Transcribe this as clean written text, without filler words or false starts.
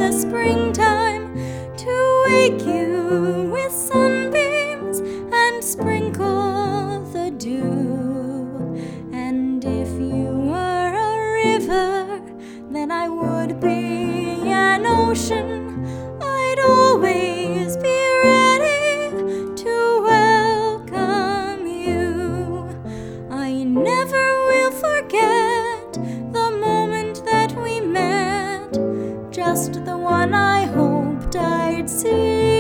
the springtime to wake you with sunbeams and sprinkle the dew. And if you were a river, then I would be an ocean. I'd always be ready to welcome you. I never will forget the moment that we met, just the one I hoped I'd see